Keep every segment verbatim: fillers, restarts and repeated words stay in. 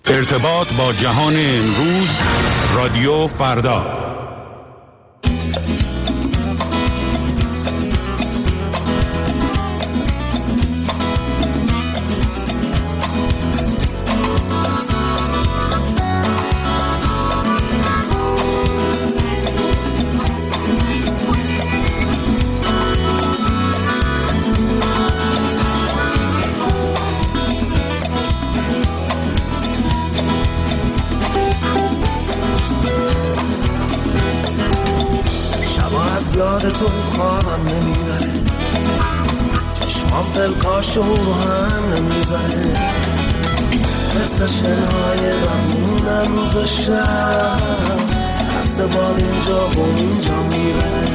ارتباط با جهان امروز، رادیو فردا. تو خوابم نمیبره، چشمام فلکاشو هم نمیبره، مثل شنهای بمونم روز و شب، هفته بار اینجا و اونجا میبره.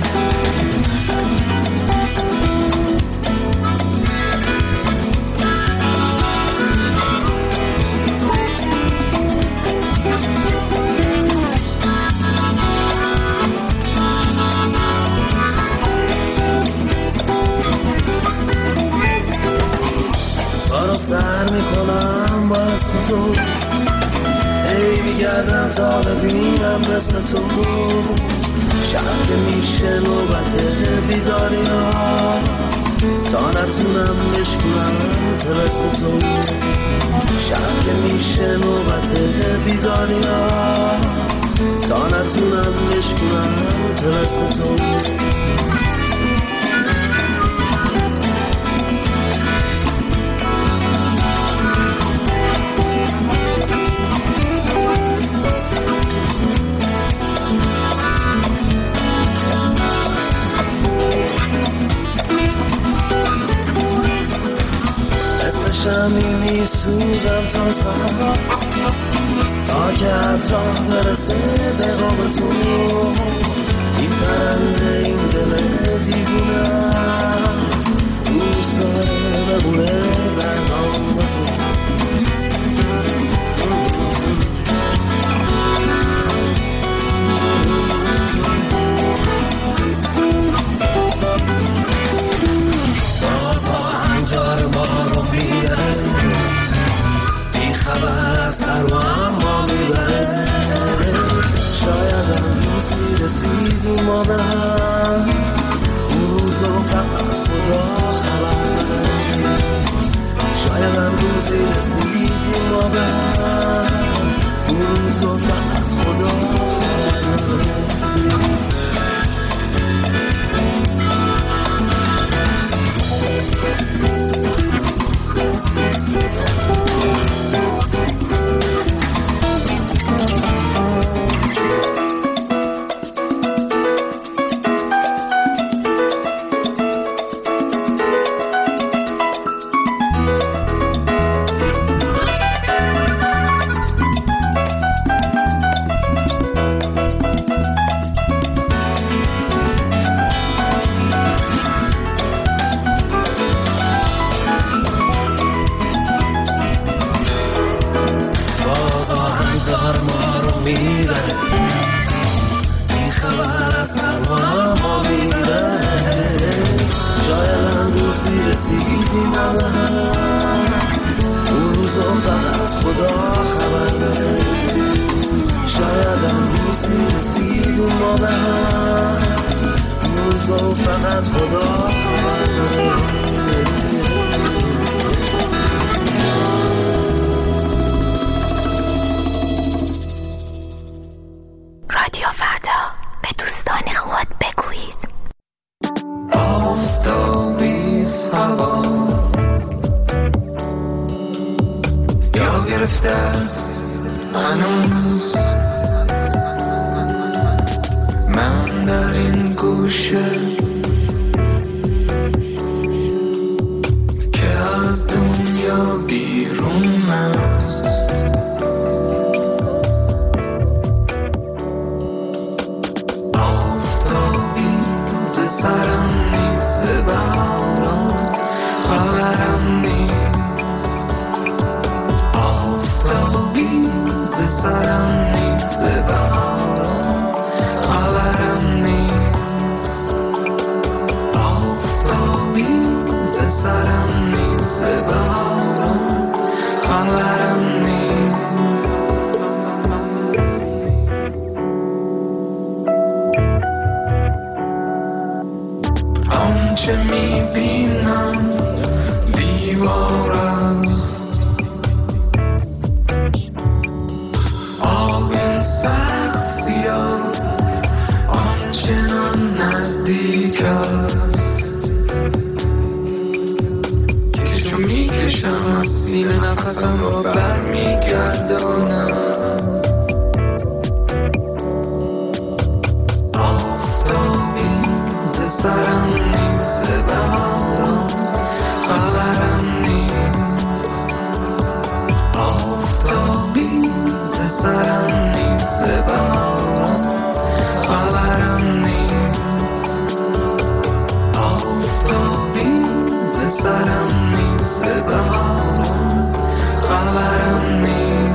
سر میکنم با اسم تو، ای میگردم تا ببینم مثل تو، شب که میشه نوبت بیداری ها، تا نتونم بشکنم طلسم تو، شب که میشه نوبت بیداری ها، تا نتونم بشکنم طلسم تو. شمیمی سوزم تا سهر، تا که از راه برسه به قاب تو، این پرنده این دل دیوونه دوست داره ببونه برنامه تو. رسیدیم ما به هم، اون روزو فقط خدا خبر داره، شاید امروزی رسیدیم ما به هم، اون روزو فقط خدا خبر داره. سرم نیست بهارم خبرم نیست همیشه میبینم دیوار است، آب سخت زیاد آنچنان نزدیک است که چون میکشم از سینه نفسم را برمیگردانم. آفتابی ز سرم نیز بهارم خبرم نیست، آفتابی ز سرم نیز بهارم خبرم نیست، آفتابی ز سرم نیز بهارم خبرم نیست.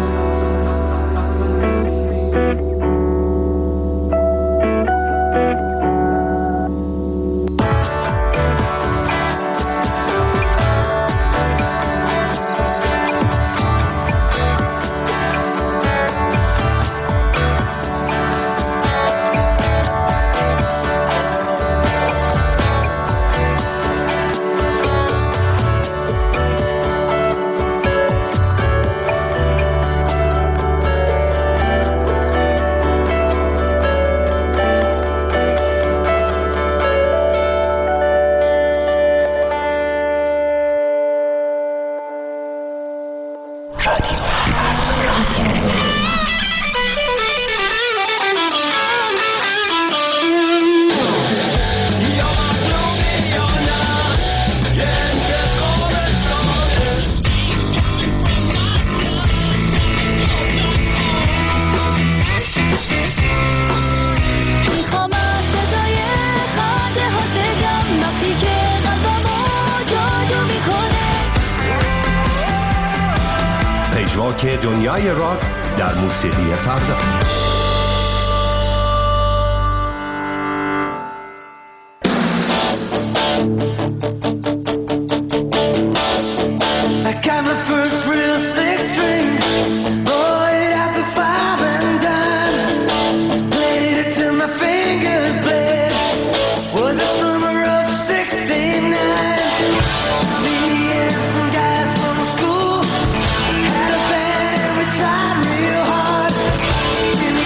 که دنیای راک در موسیقی فردا. Jimmy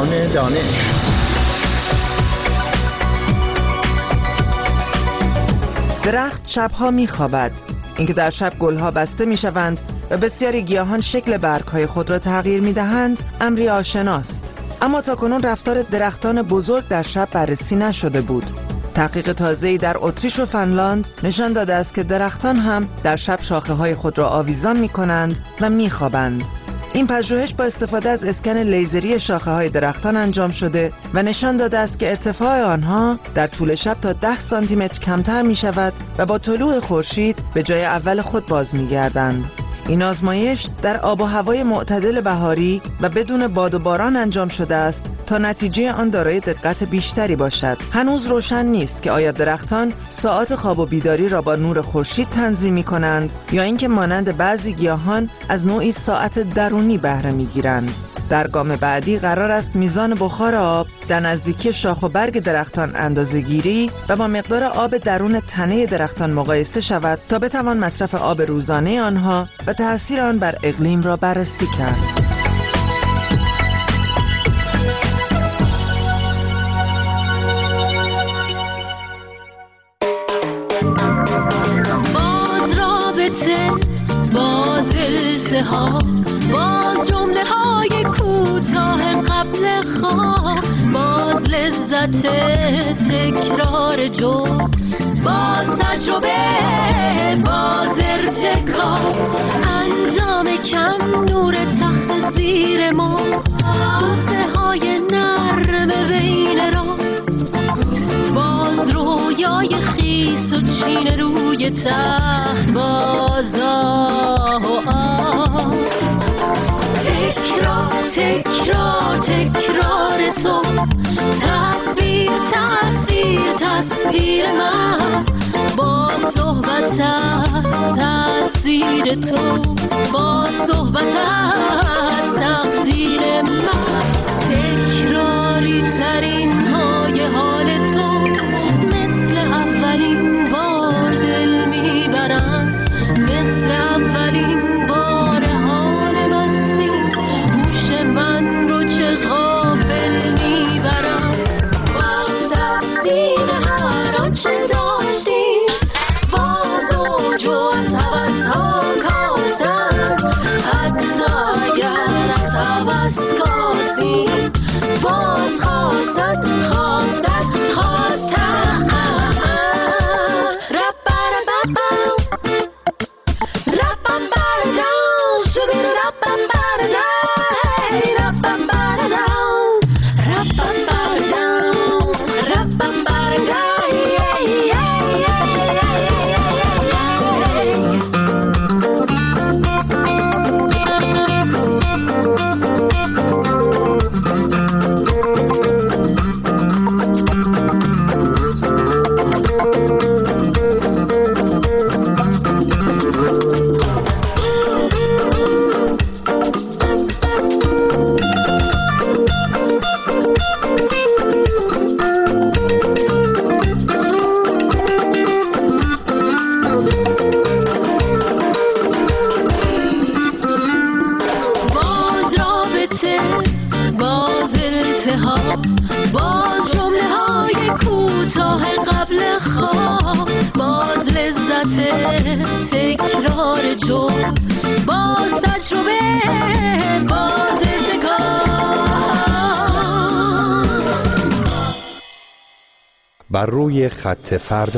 جهان دانش. درخت شبها میخوابد. اینکه در شب گلها بسته میشوند و بسیاری گیاهان شکل برگهای خود را تغییر میدهند امری آشناست. اما تاکنون رفتار درختان بزرگ در شب بررسی نشده بود. تحقیق تازه‌ای در اتریش و فنلاند نشان داده است که درختان هم در شب شاخه‌های خود را آویزان می‌کنند و می‌خوابند. این پژوهش با استفاده از اسکن لیزری شاخه‌های درختان انجام شده و نشان داده است که ارتفاع آنها در طول شب تا ده سانتی متر کمتر می‌شود و با طلوع خورشید به جای اول خود باز می‌گردند. این آزمایش در آب و هوای معتدل بهاری و بدون باد و باران انجام شده است تا نتیجه آن دارای دقت بیشتری باشد. هنوز روشن نیست که آیا درختان ساعات خواب و بیداری را با نور خورشید تنظیم می‌کنند یا اینکه مانند بعضی گیاهان از نوعی ساعت درونی بهره می‌گیرند. در گام بعدی قرار است میزان بخار آب در نزدیکی شاخ و برگ درختان اندازه‌گیری و با مقدار آب درون تنه درختان مقایسه شود تا بتوان مصرف آب روزانه آنها و تأثیر آن بر اقلیم را بررسی کرد. باز رابطه، باز التهاب، باز جمله های کوتاه قبل خواب، باز لذت تکرار جو، باز تجربه، باز ارتکاب، انجام کم نور تخت زیر ما، بوسه های نرم بین را، باز رویای خیس و چین روی تخت، باز آه و آه، تکرار تکرار تکرار تو، تصویر تصویر تصویر من، با صحبت از تأثیر تو، با صحبت از تقدیر من، تکراری ترین های حال تو، مثل اولین بار دل میبرن، مثل اولین بار حال مستی، هوش من رو چه غافل میبرن، باز تفسیر هر آنچه داشتیم، باز اوج از هوس ها کاستن، حتی اگر از هوس کاستیم، باز خواستن خواستن خواستن، ربرببم رببردم شبیر رببردم رببردم رببردم رببردم. باز رابطه، باز التهاب، باز جمله های کوتاه قبل خواب، باز لذت تکرار جو، باز تجربه، باز ارتکاب. بر روی خط فردا.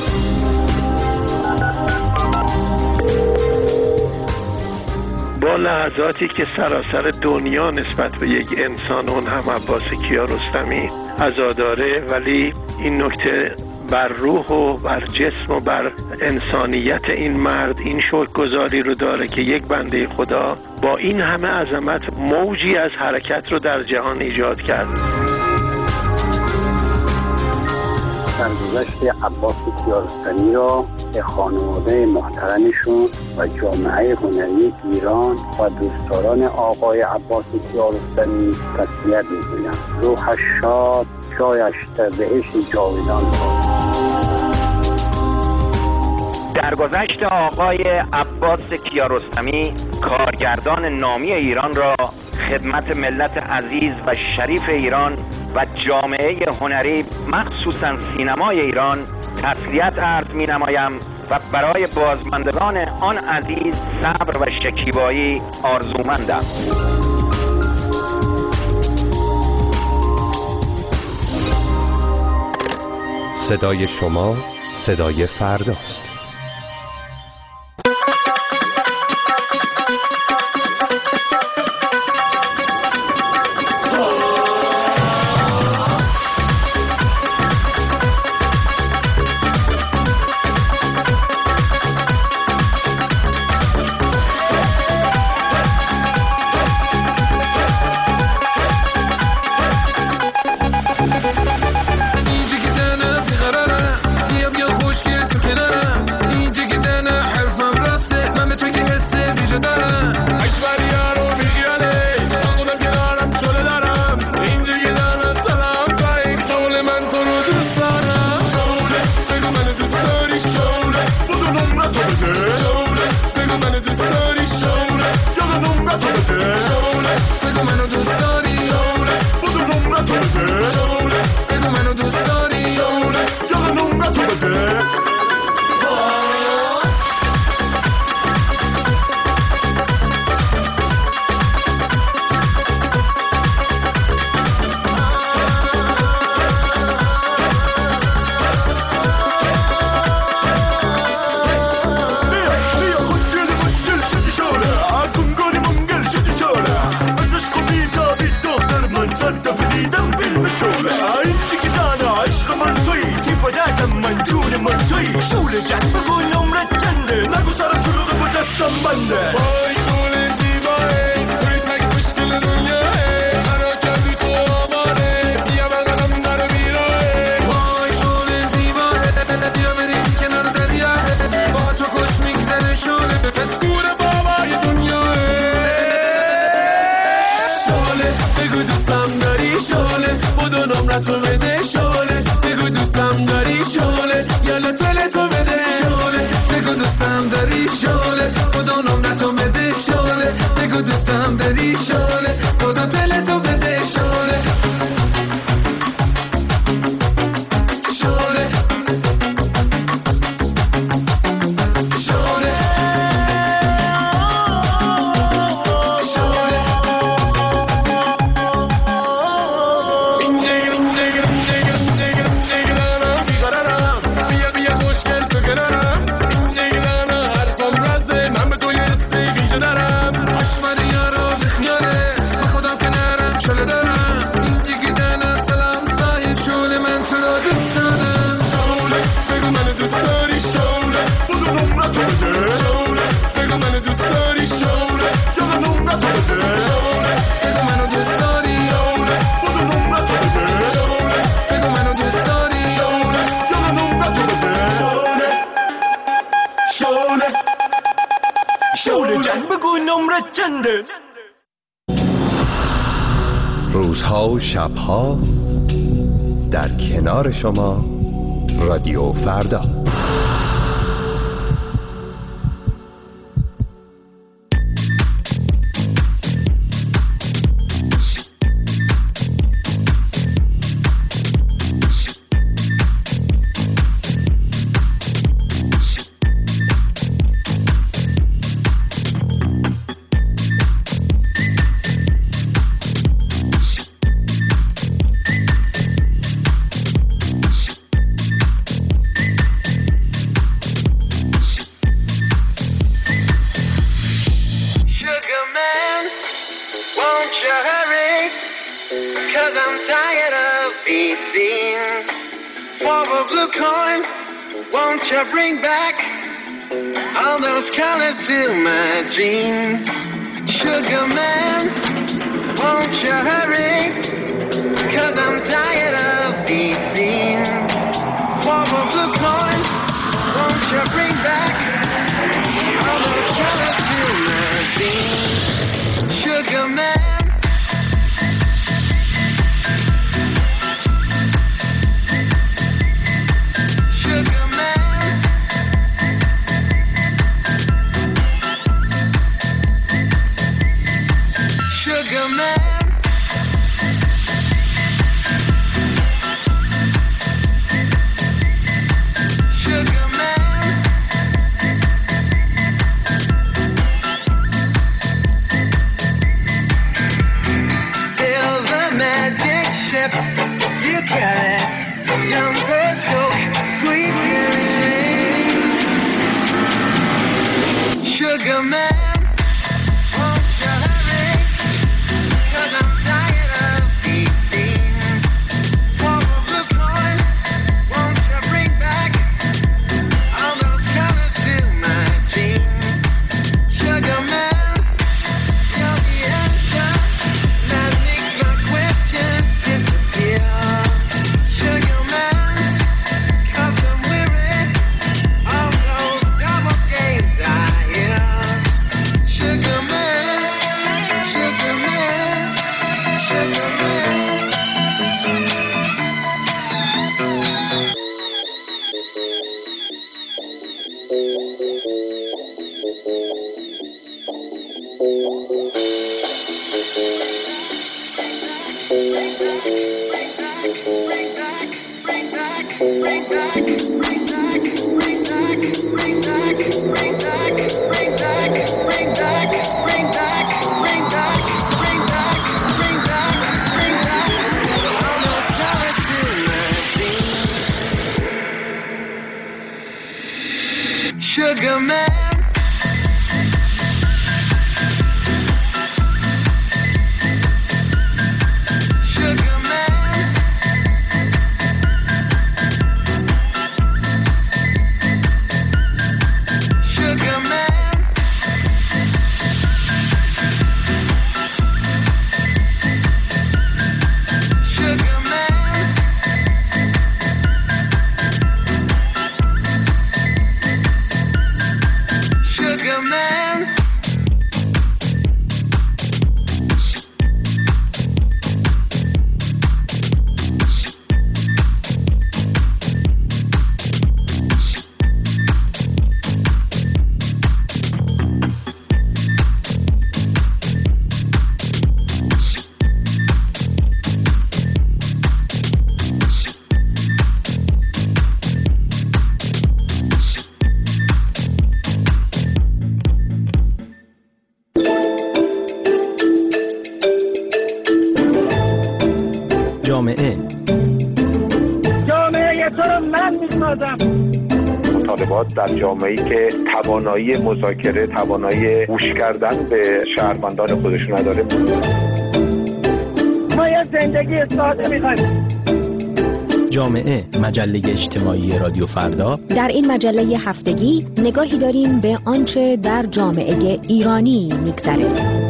با لحظاتی که سراسر دنیا نسبت به یک انسان، اون هم عباس کیارستمی عزاداره، ولی این نکته بر روح و بر جسم و بر انسانیت این مرد این شکرگزاری رو داره که یک بنده خدا با این همه عظمت موجی از حرکت رو در جهان ایجاد کرد. سرگذشت عباس کیارستمی را به خانواده محترمشون و جامعه هنری ایران و دوستداران آقای عباس کیارستمی تسلیت می‌گویم. روحش شاد، جایش در بهشت جاودان باد. درگذشت آقای عباس کیارستمی کارگردان نامی ایران را خدمت ملت عزیز و شریف ایران و جامعه هنری مخصوصاً سینمای ایران تسلیت عرض می نمایم و برای بازماندگان آن عزیز صبر و شکیبایی آرزومندم. صدای شما صدای فرداست. روزها و شبها در کنار شما رادیو فردا. Sugar Sugar man. جامعه جامعه تو رو من میسازم. مطالبات در جامعه‌ای که توانایی مذاکره، توانایی گوش کردن به شهروندان خودش نداره. ما یه زندگی ساده میخوایم. جامعه، مجله اجتماعی رادیو فردا. در این مجله هفتگی نگاهی داریم به آنچه در جامعه ایرانی میگذره.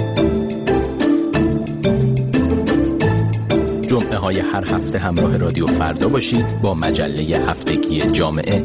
جمعه های هر هفته همراه رادیو فردا باشید با مجله هفتگی جامعه.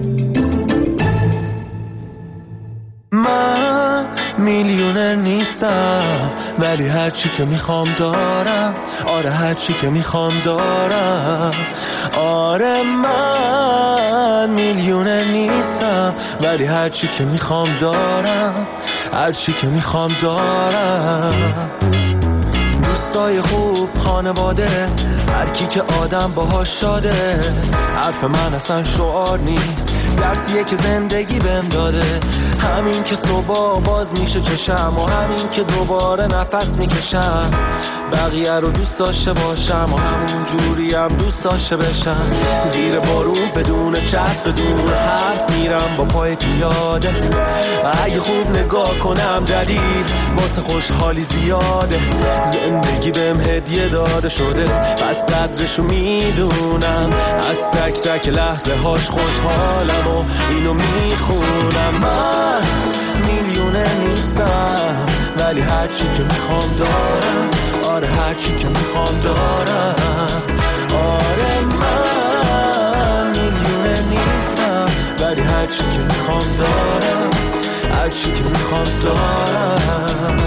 من میلیونر نیستم ولی هرچی که میخوام دارم. آره هرچی که میخوام دارم. آره من میلیونر نیستم ولی هرچی که میخوام دارم. هرچی که میخوام دارم. دوستای خوب، خانواده، هر کی که آدم باهاش شاده. حرف من اصلا شعار نیست، درسیه که زندگی بهم داده. همین که صبح باز میشه چشم و همین که دوباره نفس میکشم. بقیه رو دوست داشته باشم و همون جوری هم دوست داشته بشم. زیر بارون بدون چتر بدون حرف میرم با پای تو یاده. اگه خوب نگاه کنم دلیل واسه خوشحالی زیاده. زندگی بهم هدیه داده شده پس قدرشو میدونم. از تک تک لحظه هاش خوشحالم و اینو میخونم. من میلیونه نیستم ولی هرچی که میخوام دارم. آره هرچی که میخوام دارم. آره من میلیونه نیستم ولی هرچی که میخوام دارم. هرچی که میخوام دارم.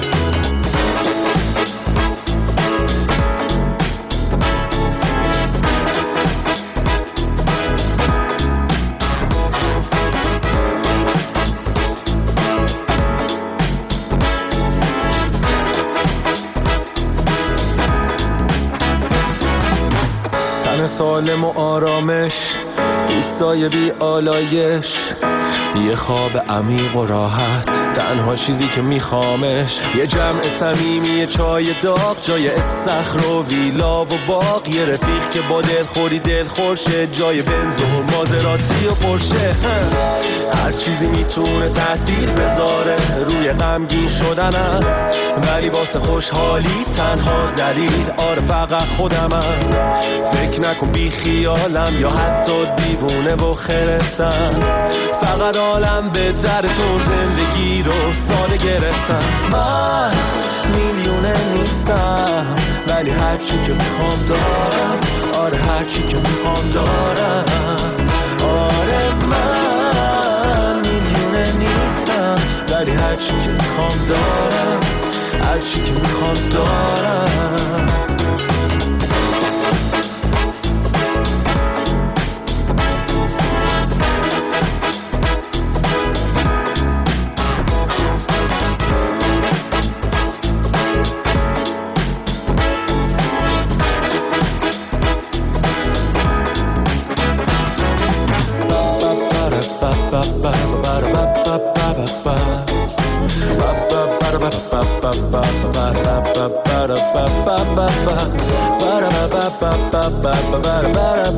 سالم و آرامش، دوستای بی آلایش، یه خواب عمیق و راحت، تنها چیزی که میخوامش یه جمع صمیمی، یه چای داغ جای استخر و ویلا و باغ، یه رفیق که با دل خوری دل خورشه جای بنز و مازراتی و پرشه. هر چیزی میتونه تأثیر بذاره روی غمگین شدنم، ولی واسه خوشحالی تنها دلیل آره فقط خودمم. فکر نکن بی خیالم یا حتی دیوونه و خرفتم، فقط عالم بهتره چون زندگی رو ساده گرفتم. من میلیونه نیستم ولی هرچی که میخوام دارم. آره هرچی که میخوام دارم. آره من میلیونه نیستم ولی هرچی که میخوام دارم. هرچی که میخوام دارم.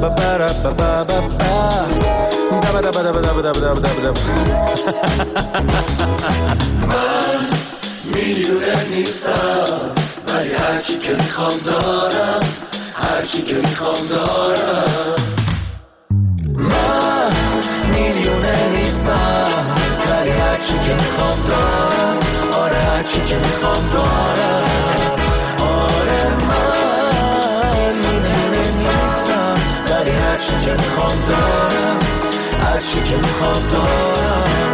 من میلیونر نیستم ولی هرچی که میخوام دارم، هرچی که میخوام دارم. من میلیونر نیستم ولی هرچی که میخوام دارم، آره هرچی که میخوام دارم. آره من میلیونر نیستم ولی هرچی که میخوام دارم، هرچی که میخوام دارم.